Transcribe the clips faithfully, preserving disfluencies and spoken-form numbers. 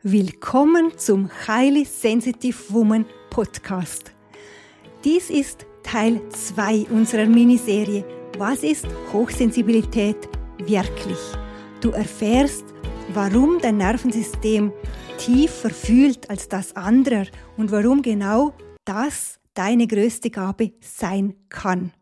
Willkommen zum Highly Sensitive Woman Podcast. Dies ist Teil zwei unserer Miniserie Was ist Hochsensibilität wirklich? Du erfährst, warum dein Nervensystem tiefer fühlt als das anderer und warum genau das deine größte Gabe sein kann.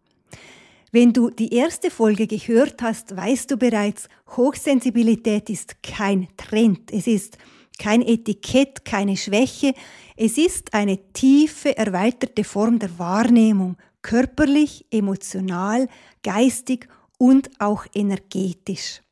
Wenn du die erste Folge gehört hast, weißt du bereits, Hochsensibilität ist kein Trend. Es ist kein Etikett, keine Schwäche. Es ist eine tiefe, erweiterte Form der Wahrnehmung, körperlich, emotional, geistig und auch energetisch.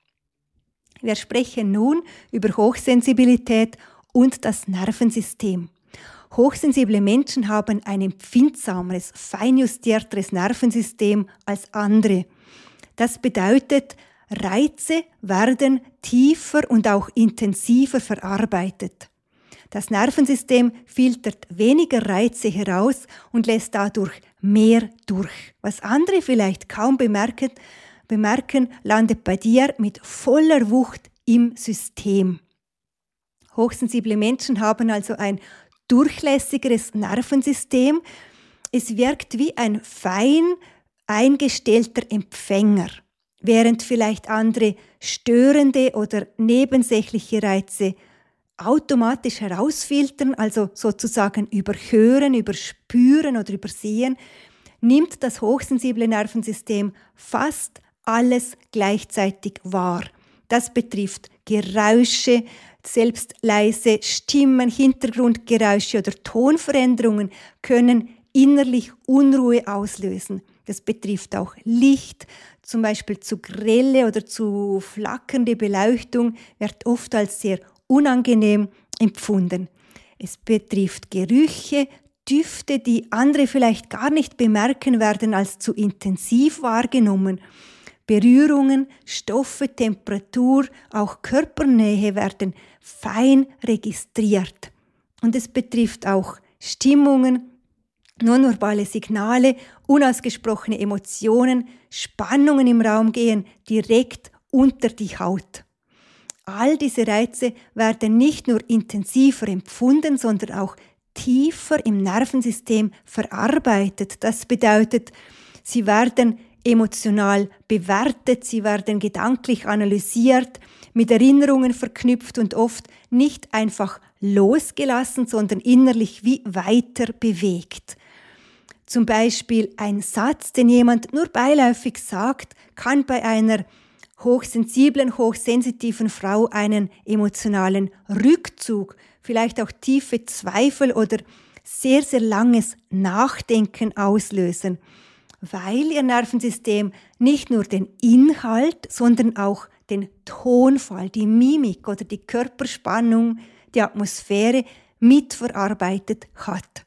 Wir sprechen nun über Hochsensibilität und das Nervensystem. Hochsensible Menschen haben ein empfindsameres, feinjustierteres Nervensystem als andere. Das bedeutet, Reize werden tiefer und auch intensiver verarbeitet. Das Nervensystem filtert weniger Reize heraus und lässt dadurch mehr durch. Was andere vielleicht kaum bemerken, bemerken, landet bei dir mit voller Wucht im System. Hochsensible Menschen haben also ein durchlässigeres Nervensystem. Es wirkt wie ein fein eingestellter Empfänger, während vielleicht andere störende oder nebensächliche Reize automatisch herausfiltern, also sozusagen überhören, überspüren oder übersehen, nimmt das hochsensible Nervensystem fast alles gleichzeitig wahr. Das betrifft Geräusche, selbst leise Stimmen, Hintergrundgeräusche oder Tonveränderungen können innerlich Unruhe auslösen. Das betrifft auch Licht, zum Beispiel zu grelle oder zu flackernde Beleuchtung wird oft als sehr unangenehm empfunden. Es betrifft Gerüche, Düfte, die andere vielleicht gar nicht bemerken, werden als zu intensiv wahrgenommen. Berührungen, Stoffe, Temperatur, auch Körpernähe werden fein registriert. Und es betrifft auch Stimmungen, nonverbale Signale, unausgesprochene Emotionen, Spannungen im Raum gehen direkt unter die Haut. All diese Reize werden nicht nur intensiver empfunden, sondern auch tiefer im Nervensystem verarbeitet. Das bedeutet, sie werden emotional bewertet, sie werden gedanklich analysiert, mit Erinnerungen verknüpft und oft nicht einfach losgelassen, sondern innerlich wie weiter bewegt. Zum Beispiel ein Satz, den jemand nur beiläufig sagt, kann bei einer hochsensiblen, hochsensitiven Frau einen emotionalen Rückzug, vielleicht auch tiefe Zweifel oder sehr, sehr langes Nachdenken auslösen, weil ihr Nervensystem nicht nur den Inhalt, sondern auch den Tonfall, die Mimik oder die Körperspannung, die Atmosphäre mitverarbeitet hat.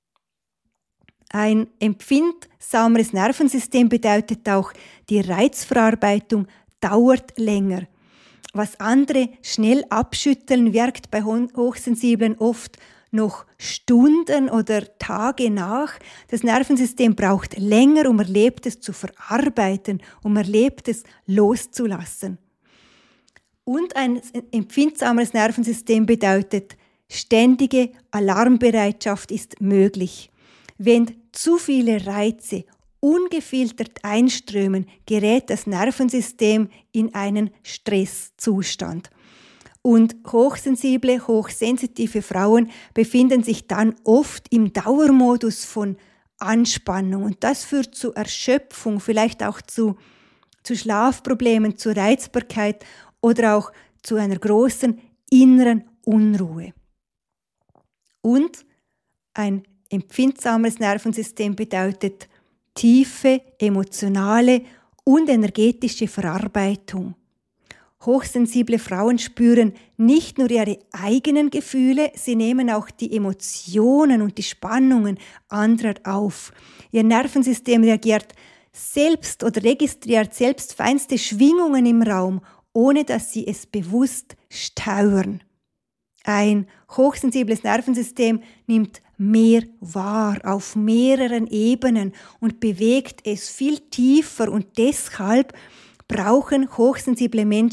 Ein empfindsameres Nervensystem bedeutet auch, die Reizverarbeitung dauert länger. Was andere schnell abschütteln, wirkt bei Hochsensiblen oft noch Stunden oder Tage nach. Das Nervensystem braucht länger, um Erlebtes zu verarbeiten, um Erlebtes loszulassen. Und ein empfindsameres Nervensystem bedeutet, ständige Alarmbereitschaft ist möglich. Wenn zu viele Reize ungefiltert einströmen, gerät das Nervensystem in einen Stresszustand. Und hochsensible, hochsensitive Frauen befinden sich dann oft im Dauermodus von Anspannung. Und das führt zu Erschöpfung, vielleicht auch zu, zu Schlafproblemen, zu Reizbarkeit oder auch zu einer großen inneren Unruhe. Und ein empfindsames Nervensystem bedeutet tiefe, emotionale und energetische Verarbeitung. Hochsensible Frauen spüren nicht nur ihre eigenen Gefühle, sie nehmen auch die Emotionen und die Spannungen anderer auf. Ihr Nervensystem reagiert selbst oder registriert selbst feinste Schwingungen im Raum, ohne dass sie es bewusst steuern. Ein hochsensibles Nervensystem nimmt mehr wahr auf mehreren Ebenen und bewegt es viel tiefer und deshalb brauchen hochsensible Menschen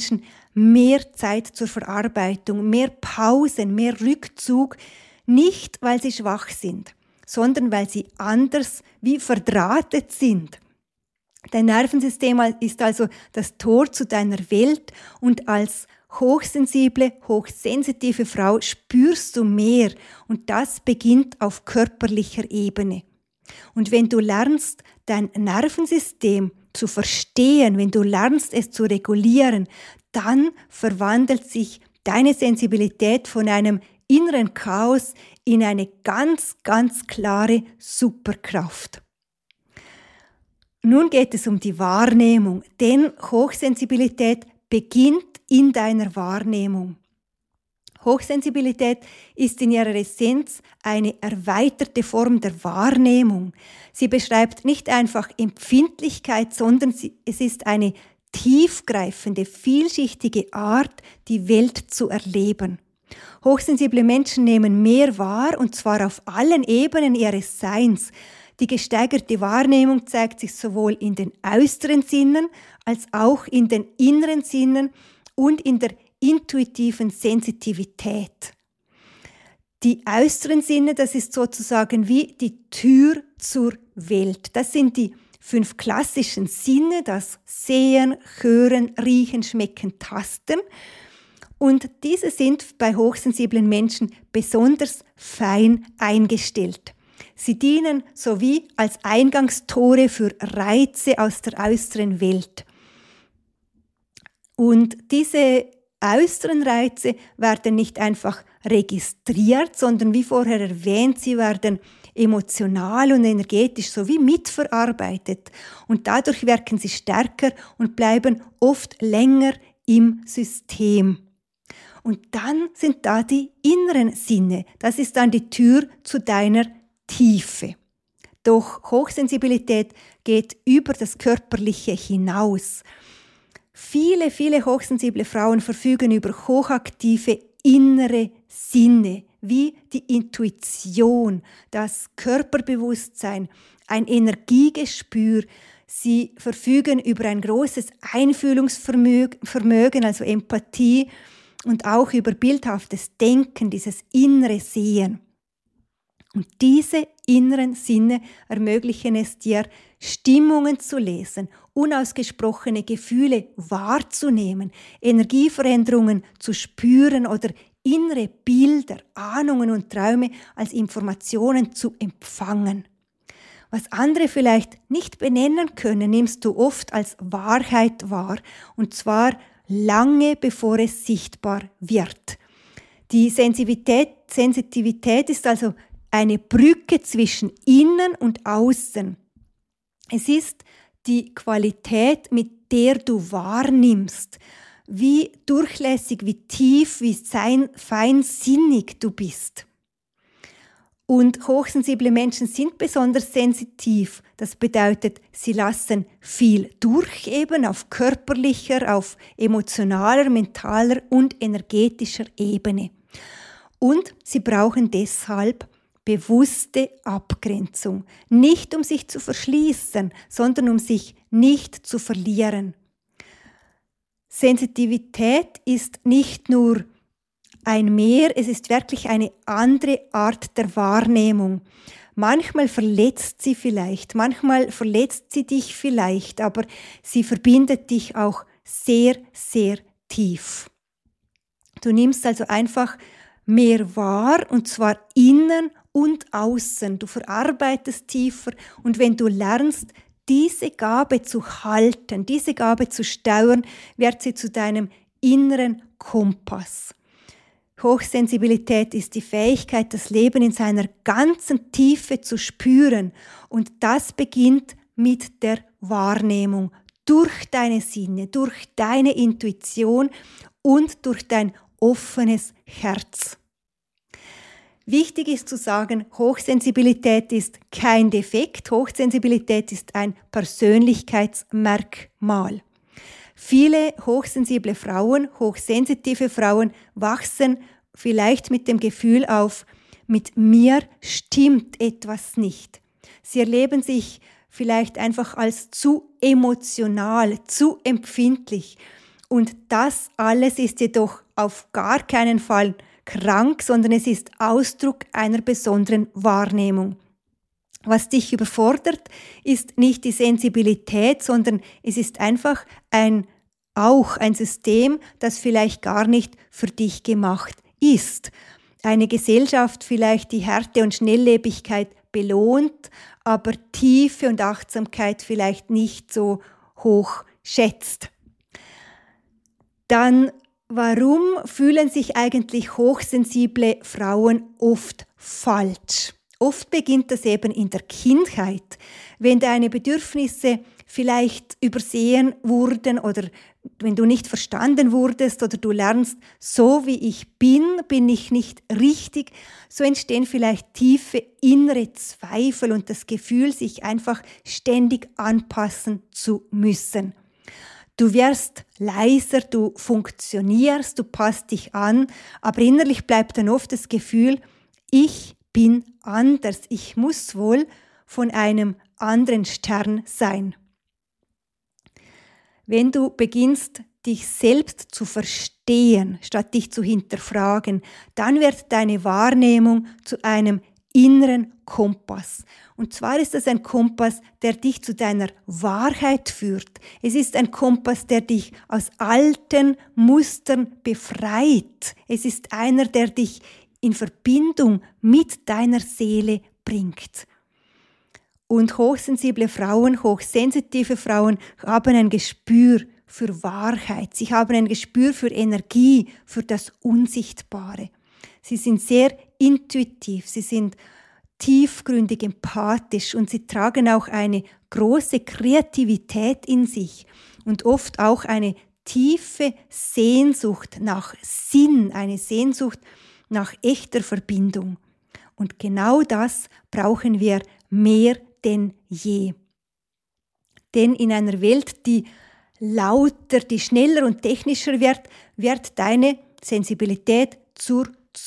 mehr Zeit zur Verarbeitung, mehr Pausen, mehr Rückzug, nicht weil sie schwach sind, sondern weil sie anders wie verdrahtet sind. Dein Nervensystem ist also das Tor zu deiner Welt und als hochsensible, hochsensitive Frau spürst du mehr und das beginnt auf körperlicher Ebene. Und wenn du lernst, dein Nervensystem zu verstehen, wenn du lernst, es zu regulieren, dann verwandelt sich deine Sensibilität von einem inneren Chaos in eine ganz, ganz klare Superkraft. Nun geht es um die Wahrnehmung, denn Hochsensibilität beginnt in deiner Wahrnehmung. Hochsensibilität ist in ihrer Essenz eine erweiterte Form der Wahrnehmung. Sie beschreibt nicht einfach Empfindlichkeit, sondern sie, es ist eine tiefgreifende, vielschichtige Art, die Welt zu erleben. Hochsensible Menschen nehmen mehr wahr, und zwar auf allen Ebenen ihres Seins. Die gesteigerte Wahrnehmung zeigt sich sowohl in den äußeren Sinnen als auch in den inneren Sinnen und in der intuitiven Sensitivität. Die äußeren Sinne, das ist sozusagen wie die Tür zur Welt. Das sind die fünf klassischen Sinne, das Sehen, Hören, Riechen, Schmecken, Tasten. Und diese sind bei hochsensiblen Menschen besonders fein eingestellt. Sie dienen sowie als Eingangstore für Reize aus der äußeren Welt. Und diese äußeren Reize werden nicht einfach registriert, sondern wie vorher erwähnt, sie werden emotional und energetisch sowie mitverarbeitet. Und dadurch wirken sie stärker und bleiben oft länger im System. Und dann sind da die inneren Sinne. Das ist dann die Tür zu deiner Tiefe. Doch Hochsensibilität geht über das Körperliche hinaus. Viele, viele hochsensible Frauen verfügen über hochaktive innere Sinne, wie die Intuition, das Körperbewusstsein, ein Energiegespür. Sie verfügen über ein großes Einfühlungsvermögen, also Empathie, und auch über bildhaftes Denken, dieses innere Sehen. Und diese inneren Sinne ermöglichen es dir, Stimmungen zu lesen, unausgesprochene Gefühle wahrzunehmen, Energieveränderungen zu spüren oder innere Bilder, Ahnungen und Träume als Informationen zu empfangen. Was andere vielleicht nicht benennen können, nimmst du oft als Wahrheit wahr, und zwar lange bevor es sichtbar wird. Die Sensitivität, Sensitivität ist also eine Brücke zwischen innen und außen. Es ist die Qualität, mit der du wahrnimmst, wie durchlässig, wie tief, wie feinsinnig du bist. Und hochsensible Menschen sind besonders sensitiv. Das bedeutet, sie lassen viel durch, eben auf körperlicher, auf emotionaler, mentaler und energetischer Ebene. Und sie brauchen deshalb bewusste Abgrenzung, nicht um sich zu verschließen, sondern um sich nicht zu verlieren. Sensitivität ist nicht nur ein Mehr, es ist wirklich eine andere Art der Wahrnehmung. Manchmal verletzt sie vielleicht, manchmal verletzt sie dich vielleicht, aber sie verbindet dich auch sehr, sehr tief. Du nimmst also einfach mehr wahr, und zwar innen und außen. Du verarbeitest tiefer, und wenn du lernst, diese Gabe zu halten, diese Gabe zu steuern, wird sie zu deinem inneren Kompass. Hochsensibilität ist die Fähigkeit, das Leben in seiner ganzen Tiefe zu spüren, und das beginnt mit der Wahrnehmung, durch deine Sinne, durch deine Intuition und durch dein offenes Herz. Wichtig ist zu sagen, Hochsensibilität ist kein Defekt, Hochsensibilität ist ein Persönlichkeitsmerkmal. Viele hochsensible Frauen, hochsensitive Frauen wachsen vielleicht mit dem Gefühl auf, mit mir stimmt etwas nicht. Sie erleben sich vielleicht einfach als zu emotional, zu empfindlich. Und das alles ist jedoch auf gar keinen Fall krank, sondern es ist Ausdruck einer besonderen Wahrnehmung. Was dich überfordert, ist nicht die Sensibilität, sondern es ist einfach ein auch ein System, das vielleicht gar nicht für dich gemacht ist. Eine Gesellschaft vielleicht, die Härte und Schnelllebigkeit belohnt, aber Tiefe und Achtsamkeit vielleicht nicht so hoch schätzt. Dann, warum fühlen sich eigentlich hochsensible Frauen oft falsch? Oft beginnt das eben in der Kindheit, wenn deine Bedürfnisse vielleicht übersehen wurden oder wenn du nicht verstanden wurdest oder du lernst, so wie ich bin, bin ich nicht richtig, so entstehen vielleicht tiefe innere Zweifel und das Gefühl, sich einfach ständig anpassen zu müssen. Du wirst leiser, du funktionierst, du passt dich an, aber innerlich bleibt dann oft das Gefühl, ich bin anders, ich muss wohl von einem anderen Stern sein. Wenn du beginnst, dich selbst zu verstehen, statt dich zu hinterfragen, dann wird deine Wahrnehmung zu einem inneren Kompass. Und zwar ist das ein Kompass, der dich zu deiner Wahrheit führt. Es ist ein Kompass, der dich aus alten Mustern befreit. Es ist einer, der dich in Verbindung mit deiner Seele bringt. Und hochsensible Frauen, hochsensitive Frauen haben ein Gespür für Wahrheit. Sie haben ein Gespür für Energie, für das Unsichtbare. Sie sind sehr intuitiv, sie sind tiefgründig empathisch und sie tragen auch eine große Kreativität in sich und oft auch eine tiefe Sehnsucht nach Sinn, eine Sehnsucht nach echter Verbindung. Und genau das brauchen wir mehr denn je. Denn in einer Welt, die lauter, die schneller und technischer wird, wird deine Sensibilität zur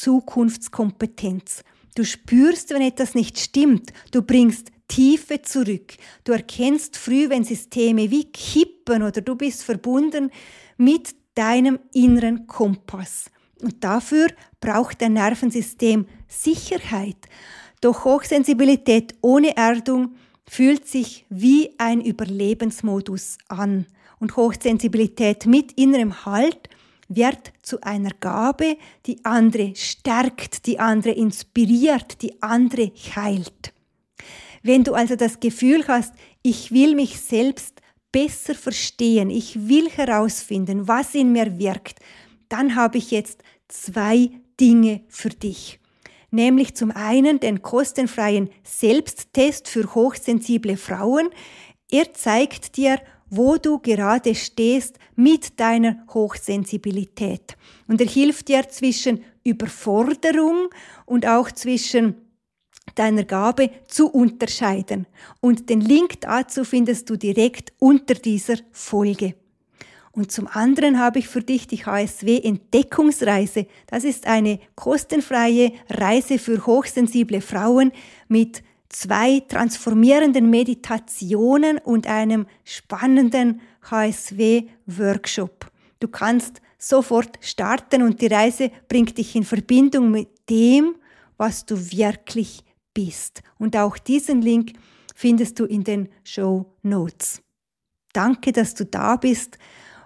Zukunftskompetenz. Du spürst, wenn etwas nicht stimmt. Du bringst Tiefe zurück. Du erkennst früh, wenn Systeme wie kippen oder du bist verbunden mit deinem inneren Kompass. Und dafür braucht dein Nervensystem Sicherheit. Doch Hochsensibilität ohne Erdung fühlt sich wie ein Überlebensmodus an. Und Hochsensibilität mit innerem Halt wird zu einer Gabe, die andere stärkt, die andere inspiriert, die andere heilt. Wenn du also das Gefühl hast, ich will mich selbst besser verstehen, ich will herausfinden, was in mir wirkt, dann habe ich jetzt zwei Dinge für dich. Nämlich zum einen den kostenfreien Selbsttest für hochsensible Frauen. Er zeigt dir, wo du gerade stehst mit deiner Hochsensibilität. Und er hilft dir zwischen Überforderung und auch zwischen deiner Gabe zu unterscheiden. Und den Link dazu findest du direkt unter dieser Folge. Und zum anderen habe ich für dich die H S W-Entdeckungsreise. Das ist eine kostenfreie Reise für hochsensible Frauen mit zwei transformierenden Meditationen und einem spannenden H S W-Workshop. Du kannst sofort starten und die Reise bringt dich in Verbindung mit dem, was du wirklich bist. Und auch diesen Link findest du in den Show Notes. Danke, dass du da bist.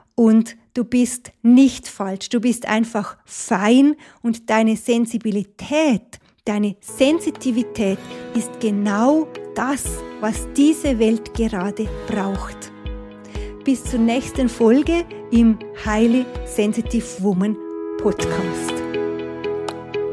Und du bist nicht falsch, du bist einfach fein und deine Sensibilität, deine Sensitivität ist genau das, was diese Welt gerade braucht. Bis zur nächsten Folge im Highly Sensitive Woman Podcast.